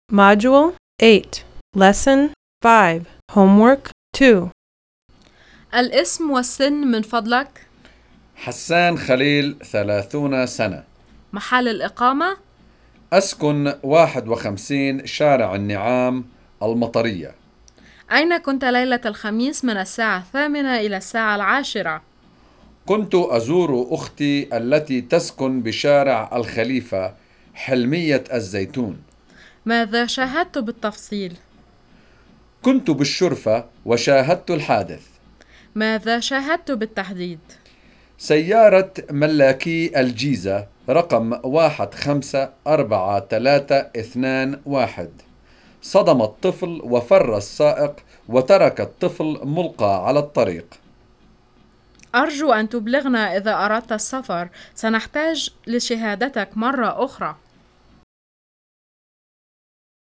Module 8 Lesson 5 Homework 2 الاسم والسن من فضلك. حسان خليل 30 سنة. محل الإقامة. أسكن 51 شارع النعام المطرية. أين كنت ليلة الخميس من الساعة 8 إلى الساعة 10؟ كنت أزور أختي التي تسكن بشارع الخليفة حلمية الزيتون. ماذا شاهدت بالتفصيل؟ كنت بالشرفة وشاهدت الحادث. ماذا شاهدت بالتحديد؟ سيارة ملاكي الجيزة رقم 1543221 صدم الطفل وفر السائق وترك الطفل ملقى على الطريق. أرجو أن تبلغنا إذا أردت السفر، سنحتاج لشهادتك مرة أخرى.